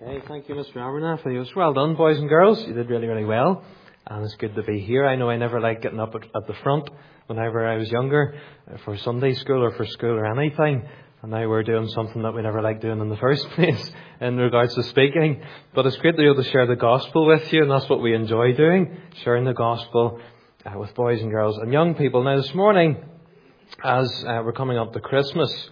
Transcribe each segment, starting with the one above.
Okay, thank you, Mr. Abernathy. It was well done, boys and girls. You did really, really well. And it's good to be here. I know I never liked getting up at the front whenever I was younger for Sunday school or for school or anything. And now we're doing something that we never liked doing in the first place in regards to speaking. But it's great to be able to share the gospel with you, and that's what we enjoy doing, sharing the gospel with boys and girls and young people. Now this morning, as we're coming up to Christmas,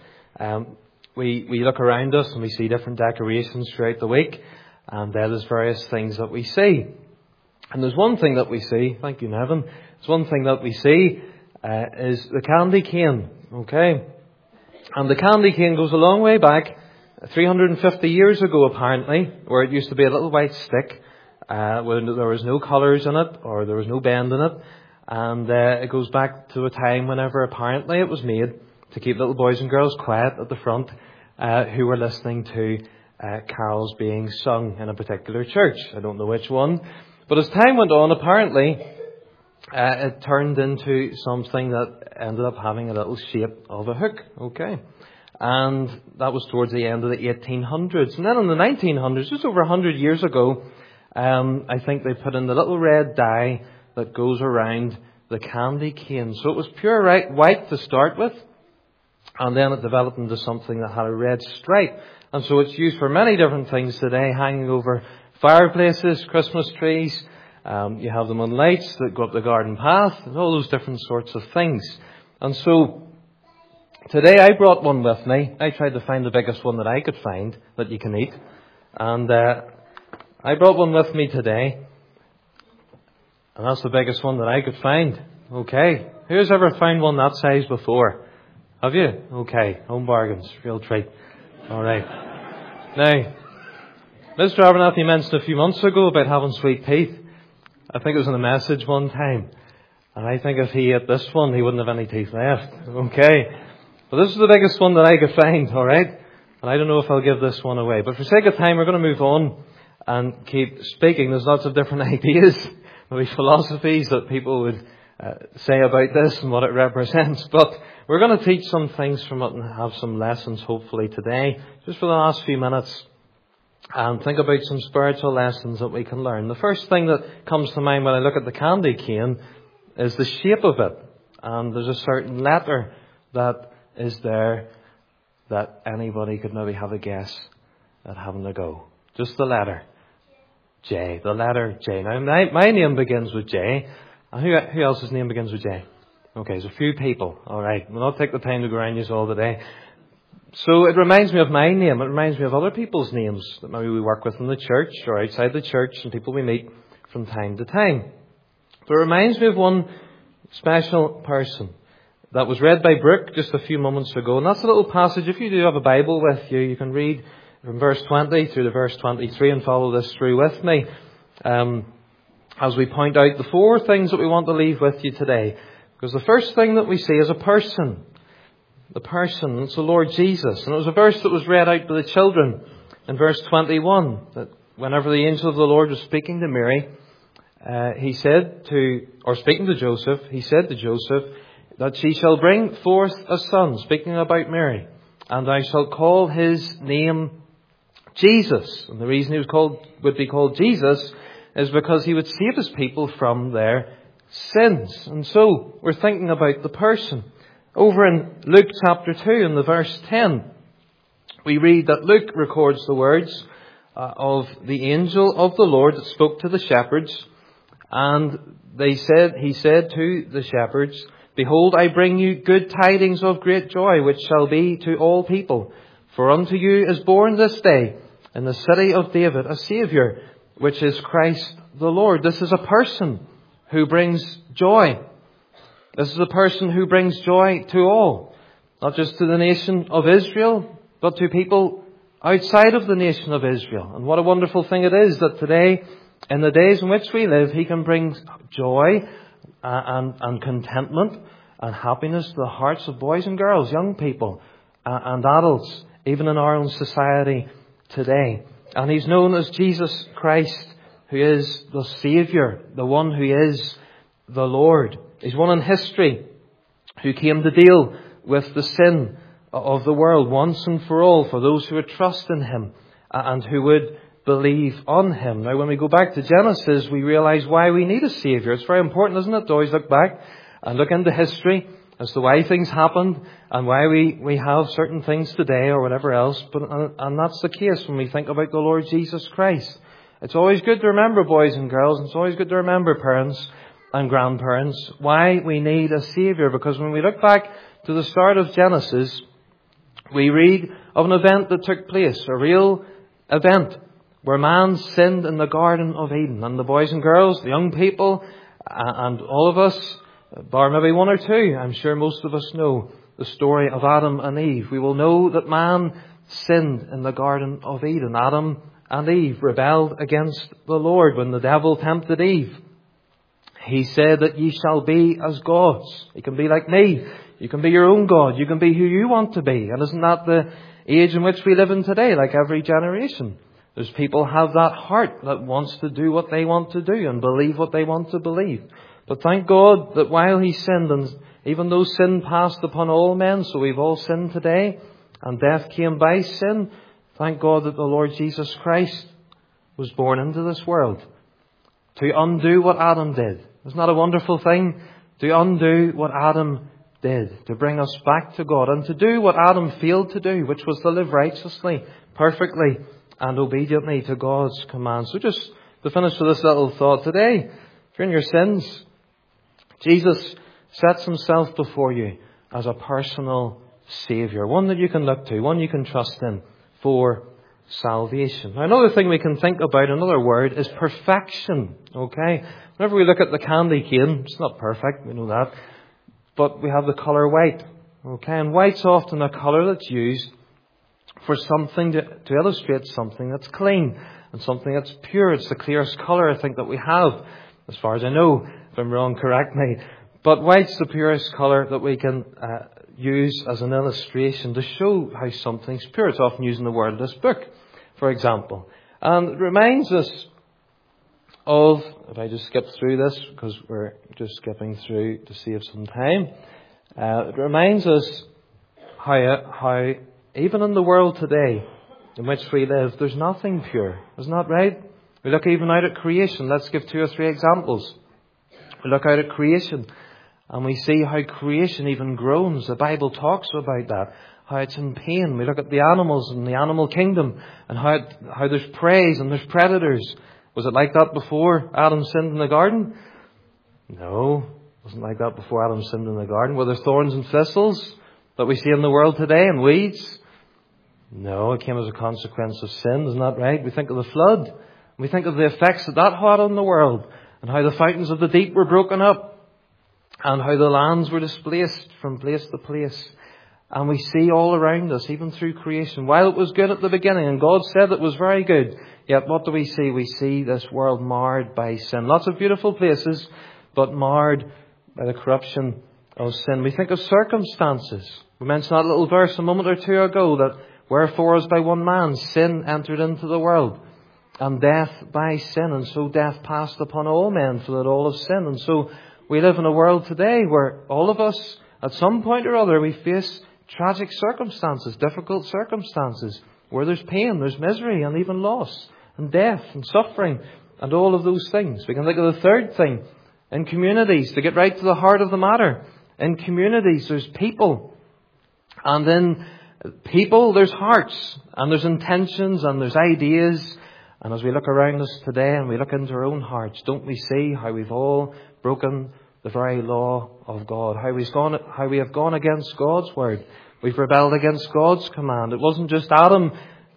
we look around us and we see different decorations throughout the week, and there's various things that we see. And there's one thing that we see, thank you Nevin, there's one thing that we see is the candy cane, okay? And the candy cane goes a long way back, 350 years ago apparently, where it used to be a little white stick, where there was no colours in it, or there was no bend in it, and it goes back to a time whenever apparently it was made to keep little boys and girls quiet at the front who were listening to carols being sung in a particular church. I don't know which one. But as time went on, apparently, it turned into something that ended up having a little shape of a hook. Okay. And that was towards the end of the 1800s. And then in the 1900s, just over 100 years ago, I think they put in the little red dye that goes around the candy cane. So it was pure white to start with. And then it developed into something that had a red stripe. And so it's used for many different things today, hanging over fireplaces, Christmas trees. You have them on lights that go up the garden path, and all those different sorts of things. And so today I brought one with me. I tried to find the biggest one that I could find that you can eat. And I brought one with me today. And that's the biggest one that I could find. Okay. Who's ever found one that size before? Have you? Okay. Home bargains. Real treat. All right. Now, Mr. Abernathy mentioned a few months ago about having sweet teeth. I think it was in a message one time. And I think if he ate this one, he wouldn't have any teeth left. Okay. But this is the biggest one that I could find. All right. And I don't know if I'll give this one away. But for sake of time, we're going to move on and keep speaking. There's lots of different ideas, maybe philosophies that people would say about this and what it represents. But we're going to teach some things from it and have some lessons hopefully today, just for the last few minutes, and think about some spiritual lessons that we can learn. The first thing that comes to mind when I look at the candy cane is the shape of it. And there's a certain letter that is there that anybody could maybe have a guess at having a go. Just the letter J. The letter J. Now, my name begins with J. And who else's name begins with J? Okay, there's a few people. All right. We'll not take the time to go around you all today. So it reminds me of my name. It reminds me of other people's names that maybe we work with in the church or outside the church and people we meet from time to time. But it reminds me of one special person that was read by Brooke just a few moments ago. And that's a little passage. If you do have a Bible with you, you can read from verse 20 through to verse 23 and follow this through with me. As we point out the four things that we want to leave with you today. Because the first thing that we see is a person. The person, it's the Lord Jesus. And it was a verse that was read out to the children in verse 21. That whenever the angel of the Lord was speaking to Mary, he said speaking to Joseph, he said to Joseph, that she shall bring forth a son, speaking about Mary. And I shall call his name Jesus. And the reason he would be called Jesus is because he would save his people from their sins. And so we're thinking about the person. Over in Luke chapter 2 in the verse 10, we read that Luke records the words of the angel of the Lord that spoke to the shepherds. And he said to the shepherds, Behold, I bring you good tidings of great joy, which shall be to all people. For unto you is born this day in the city of David a Saviour, which is Christ the Lord. This is a person who brings joy. This is a person who brings joy to all. Not just to the nation of Israel, but to people outside of the nation of Israel. And what a wonderful thing it is that today, in the days in which we live, He can bring joy and contentment and happiness to the hearts of boys and girls, young people and adults, even in our own society today. And He's known as Jesus Christ, who is the Saviour, the one who is the Lord. He's one in history who came to deal with the sin of the world once and for all for those who would trust in Him and who would believe on him. Now, when we go back to Genesis, we realize why we need a Saviour. It's very important, isn't it, to always look back and look into history as to why things happened and why we have certain things today or whatever else. And that's the case when we think about the Lord Jesus Christ. It's always good to remember, boys and girls, and it's always good to remember, parents and grandparents, why we need a Saviour. Because when we look back to the start of Genesis, we read of an event that took place, a real event, where man sinned in the Garden of Eden. And the boys and girls, the young people, and all of us, bar maybe one or two, I'm sure most of us know the story of Adam and Eve. We will know that man sinned in the Garden of Eden. Adam and Eve rebelled against the Lord when the devil tempted Eve. He said that ye shall be as gods. You can be like me. You can be your own God. You can be who you want to be. And isn't that the age in which we live in today, like every generation? There's people have that heart that wants to do what they want to do and believe what they want to believe. But thank God that while he sinned, and even though sin passed upon all men, so we've all sinned today, and death came by sin, thank God that the Lord Jesus Christ was born into this world to undo what Adam did. Isn't that a wonderful thing? To undo what Adam did, to bring us back to God, and to do what Adam failed to do, which was to live righteously, perfectly, and obediently to God's commands. So just to finish with this little thought today, if you're in your sins, Jesus sets himself before you as a personal Saviour, one that you can look to, one you can trust in for salvation. Now, another thing we can think about, another word, is perfection. Okay? Whenever we look at the candy cane, it's not perfect, we know that, but we have the colour white. Okay? And white's often a colour that's used for something to illustrate something that's clean and something that's pure. It's the clearest colour, I think, that we have, as far as I know. If I'm wrong, correct me. But white's the purest colour that we can use as an illustration to show how something's pure. It's often used in the wordless book, for example. And it reminds us of, if I just skip through this, because we're just skipping through to save some time, it reminds us how even in the world today in which we live, there's nothing pure. Isn't that right? We look even out at creation. Let's give 2 or 3 examples. We look out at creation and we see how creation even groans. The Bible talks about that, how it's in pain. We look at the animals in the animal kingdom and how there's prey and there's predators. Was it like that before Adam sinned in the garden? No, it wasn't like that before Adam sinned in the garden. Were there thorns and thistles that we see in the world today and weeds? No, it came as a consequence of sin. Isn't that right? We think of the flood. We think of the effects that had on the world, and how the fountains of the deep were broken up, and how the lands were displaced from place to place. And we see all around us, even through creation, while it was good at the beginning, and God said it was very good, yet what do we see? We see this world marred by sin. Lots of beautiful places, but marred by the corruption of sin. We think of circumstances. We mentioned that little verse a moment or two ago, that wherefore as by one man sin entered into the world, and death by sin, and so death passed upon all men, for that all have sinned. And so we live in a world today where all of us, at some point or other, we face tragic circumstances, difficult circumstances, where there's pain, there's misery, and even loss, and death, and suffering, and all of those things. We can think of the third thing. In communities, to get right to the heart of the matter, in communities there's people, and in people there's hearts, and there's intentions, and there's ideas. And as we look around us today and we look into our own hearts, don't we see how we've all broken the very law of God? How we have gone against God's word. We've rebelled against God's command. It wasn't just Adam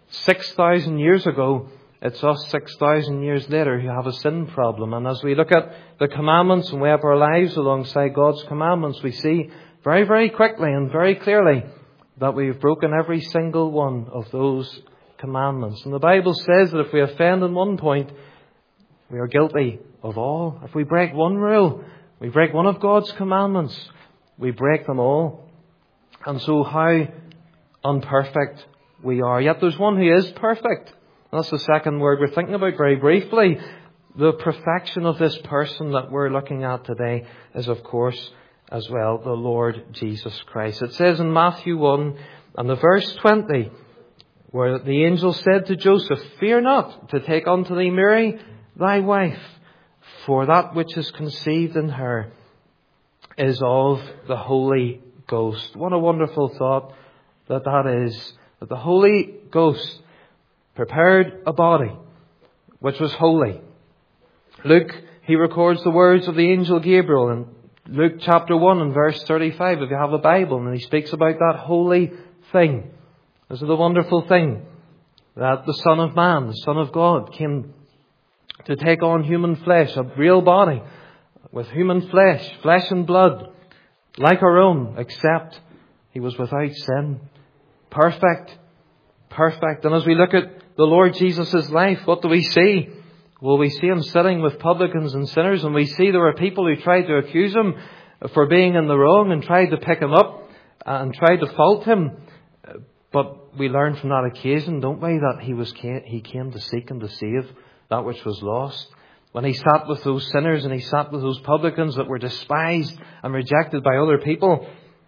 6,000 years ago. It's us 6,000 years later who have a sin problem. And as we look at the commandments and weigh up our lives alongside God's commandments, we see very, very quickly and very clearly that we've broken every single one of those commandments. And the Bible says that if we offend in one point, we are guilty of all. If we break one rule, we break one of God's commandments, we break them all. And so how unperfect we are. Yet there's one who is perfect. And that's the second word we're thinking about very briefly. The perfection of this person that we're looking at today is, of course, as well, the Lord Jesus Christ. It says in Matthew 1 and the verse 20, where the angel said to Joseph, "Fear not to take unto thee Mary, thy wife, for that which is conceived in her is of the Holy Ghost." What a wonderful thought that is, that the Holy Ghost prepared a body which was holy. Luke, he records the words of the angel Gabriel in Luke chapter 1 and verse 35, if you have a Bible, and he speaks about that holy thing. This is the wonderful thing, that the Son of Man, the Son of God, came to take on human flesh, a real body with human flesh and blood, like our own, except he was without sin. Perfect. And as we look at the Lord Jesus' life, what do we see? Well, we see him sitting with publicans and sinners, and we see there were people who tried to accuse him for being in the wrong and tried to pick him up and tried to fault him. But we learn from that occasion, don't we, that he came to seek and to save that which was lost. When he sat with those sinners and he sat with those publicans that were despised and rejected by other people,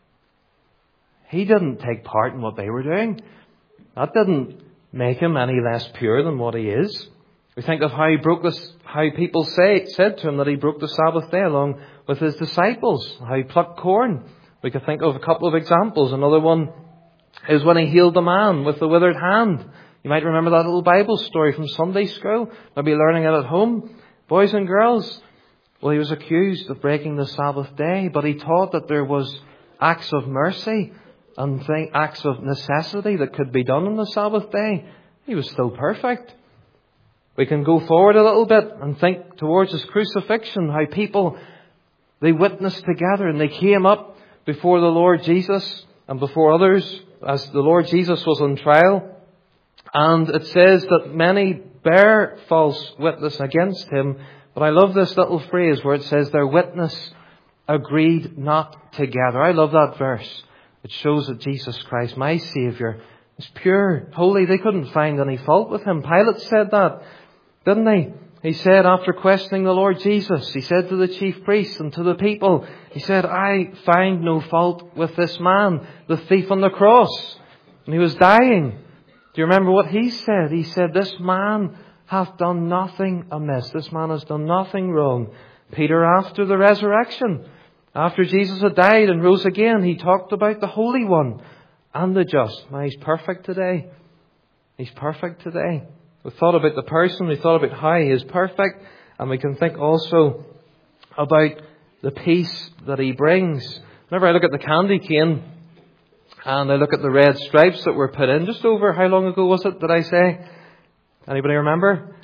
he didn't take part in what they were doing. That didn't make him any less pure than what he is. We think of how people said to him that he broke the Sabbath day along with his disciples, how he plucked corn. We could think of a couple of examples. Another one is when he healed the man with the withered hand. You might remember that little Bible story from Sunday school. Maybe learning it at home. Boys and girls. Well, he was accused of breaking the Sabbath day, but he taught that there was acts of mercy and acts of necessity that could be done on the Sabbath day. He was still perfect. We can go forward a little bit and think towards his crucifixion, how people, they witnessed together and they came up before the Lord Jesus and before others as the Lord Jesus was on trial. And it says that many bear false witness against him. But I love this little phrase where it says their witness agreed not together. I love that verse. It shows that Jesus Christ, my Saviour, is pure, holy. They couldn't find any fault with him. Pilate said that, didn't he? He said, after questioning the Lord Jesus, he said to the chief priests and to the people, he said, "I find no fault with this man, the thief on the cross." And he was dying. Do you remember what he said? He said, "This man hath done nothing amiss. This man has done nothing wrong." Peter, after the resurrection, after Jesus had died and rose again, he talked about the Holy One and the just. Now, he's perfect today. He's perfect today. We thought about the person, we thought about how he is perfect, and we can think also about the peace that he brings. Whenever I look at the candy cane and I look at the red stripes that were put in, just over, how long ago was it, did I say? Anybody remember?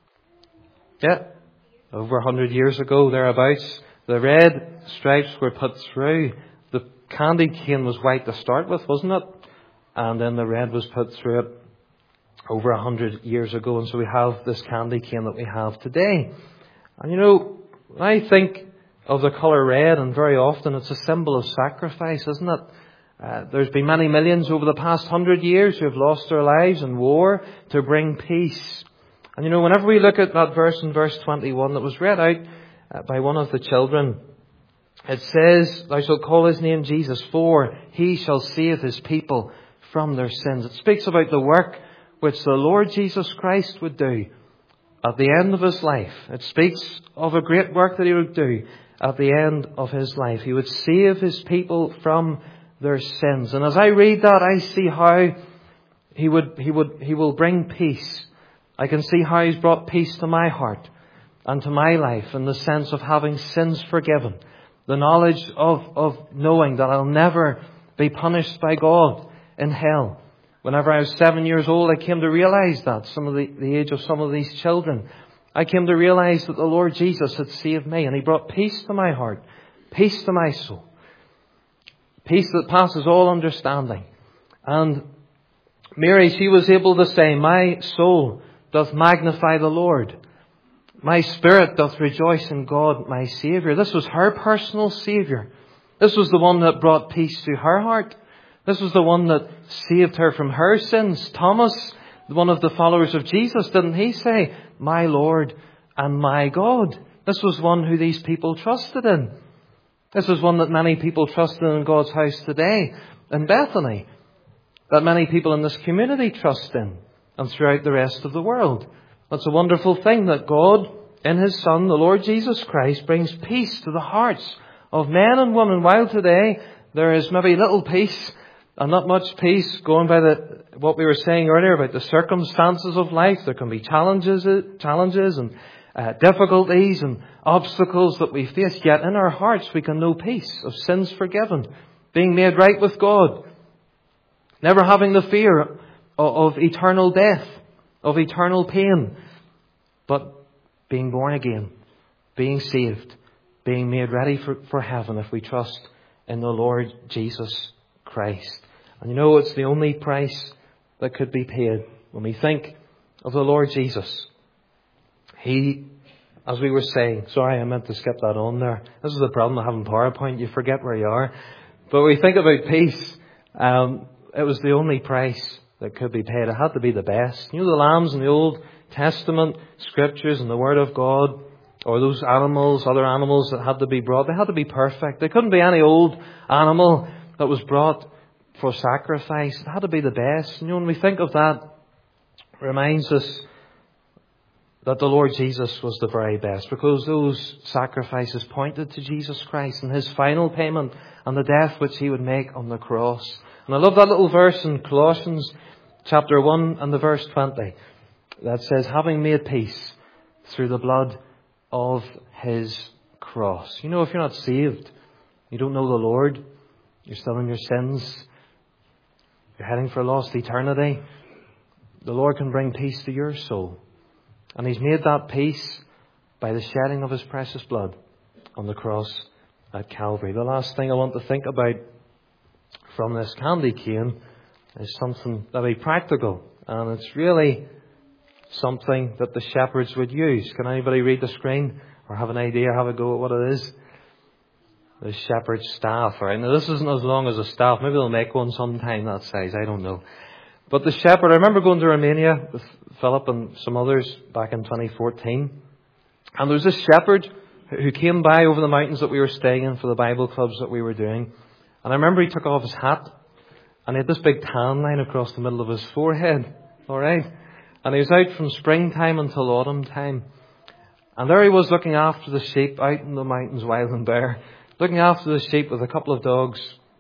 Yeah, over 100 years ago, thereabouts. The red stripes were put through. The candy cane was white to start with, wasn't it? And then the red was put through it over 100 years ago. And so we have this candy cane that we have today. And you know, when I think of the colour red, and very often it's a symbol of sacrifice, isn't it? There's been many millions over the past 100 years who have lost their lives in war to bring peace. And you know, whenever we look at that verse in verse 21 that was read out by one of the children, it says, "Thou shalt call his name Jesus, for he shall save his people from their sins." It speaks about the work which the Lord Jesus Christ would do at the end of his life. It speaks of a great work that he would do at the end of his life. He would save his people from their sins. And as I read that, I see how he will bring peace. I can see how he's brought peace to my heart and to my life in the sense of having sins forgiven. The knowledge of knowing that I'll never be punished by God in hell. Whenever I was 7 years old, I came to realize that, the age of some of these children. I came to realize that the Lord Jesus had saved me, and he brought peace to my heart, peace to my soul, peace that passes all understanding. And Mary, she was able to say, "My soul doth magnify the Lord. My spirit doth rejoice in God, my Saviour." This was her personal Saviour. This was the one that brought peace to her heart. This was the one that saved her from her sins. Thomas, one of the followers of Jesus, didn't he say, "My Lord and my God"? This was one who these people trusted in. This is one that many people trusted in God's house today, in Bethany. that many people in this community trust in and throughout the rest of the world. It's a wonderful thing that God, in His Son, the Lord Jesus Christ, brings peace to the hearts of men and women. While today there is maybe little peace and not much peace, going by what we were saying earlier about the circumstances of life. There can be challenges and difficulties and obstacles that we face. Yet in our hearts we can know peace of sins forgiven, being made right with God, never having the fear of eternal death, of eternal pain, but being born again, being saved, being made ready for heaven if we trust in the Lord Jesus Christ. And you know, it's the only price that could be paid. When we think of the Lord Jesus, He, as we were saying, sorry, I meant to skip that on there. This is the problem of having PowerPoint. You forget where you are. But when we think about peace, it was the only price that could be paid. It had to be the best. You know, the lambs in the Old Testament Scriptures and the Word of God, or those animals, other animals that had to be brought, they had to be perfect. There couldn't be any old animal that was brought for sacrifice. It had to be the best. You know, when we think of that, it reminds us that the Lord Jesus was the very best, because those sacrifices pointed to Jesus Christ and His final payment and the death which He would make on the cross. And I love that little verse in Colossians chapter 1 and the verse 20 that says, having made peace through the blood of His cross. You know, if you're not saved, you don't know the Lord, you're still in your sins, you're heading for a lost eternity, the Lord can bring peace to your soul. And He's made that peace by the shedding of His precious blood on the cross at Calvary. The last thing I want to think about from this candy cane is something very practical. And it's really something that the shepherds would use. Can anybody read the screen or have an idea, have a go at what it is? The shepherd's staff. All right. Now this isn't as long as a staff. Maybe they'll make one sometime that size. I don't know. But the shepherd, I remember going to Romania with Philip and some others back in 2014. And there was this shepherd who came by over the mountains that we were staying in for the Bible clubs that we were doing. And I remember he took off his hat and he had this big tan line across the middle of his forehead. All right. And he was out from springtime until autumn time. And there he was looking after the sheep out in the mountains, wild and bare. Looking after the sheep with a couple of dogs.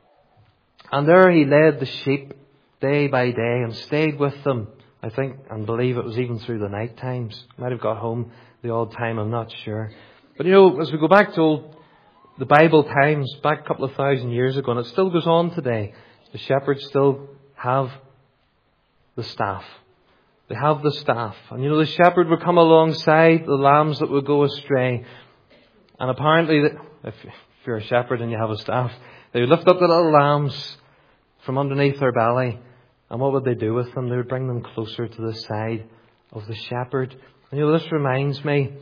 And there he led the sheep day by day and stayed with them. I think and believe it was even through the night times. Might have got home the odd time, I'm not sure. But you know, as we go back to the Bible times, back a couple of thousand years ago, and it still goes on today, the shepherds still have the staff. They have the staff. And you know, the shepherd would come alongside the lambs that would go astray. And apparently, if you're a shepherd and you have a staff, they would lift up the little lambs from underneath their belly. And what would they do with them? They would bring them closer to the side of the shepherd. And you know, this reminds me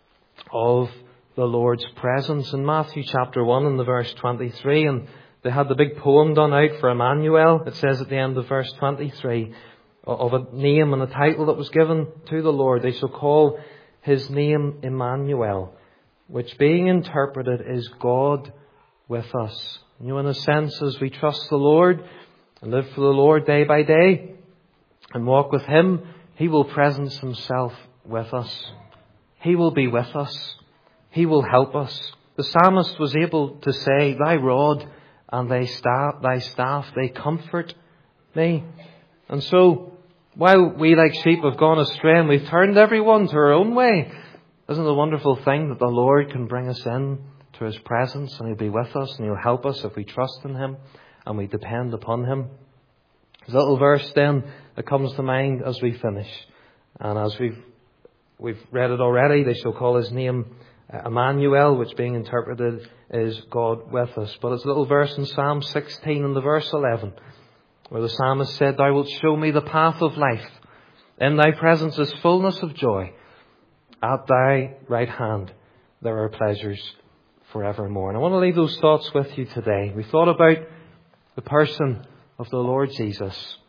of the Lord's presence in Matthew chapter 1 and the verse 23. And they had the big poem done out for Emmanuel. It says at the end of verse 23 of a name and a title that was given to the Lord. They shall call His name Emmanuel, which being interpreted is God with us. You know, in a sense, as we trust the Lord and live for the Lord day by day and walk with Him, He will presence Himself with us. He will be with us. He will help us. The psalmist was able to say, Thy rod and thy staff, they comfort me. And so, while we like sheep have gone astray and we've turned everyone to our own way, isn't it a wonderful thing that the Lord can bring us in to His presence and He'll be with us and He'll help us if we trust in Him and we depend upon Him. There's a little verse then that comes to mind as we finish. And as we've read it already, they shall call His name Emmanuel, which being interpreted is God with us. But it's a little verse in Psalm 16 and the verse 11, where the psalmist said, Thou wilt show me the path of life. In Thy presence is fullness of joy. At Thy right hand there are pleasures forevermore. And I want to leave those thoughts with you today. We thought about the person of the Lord Jesus.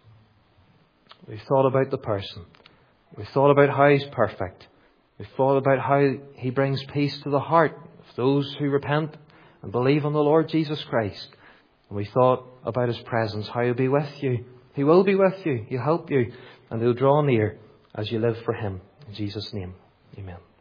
We thought about the person. We thought about how He's perfect. We thought about how He brings peace to the heart of those who repent and believe on the Lord Jesus Christ. And we thought about His presence, how He'll be with you. He will be with you. He'll help you. And He'll draw near as you live for Him. In Jesus' name, amen.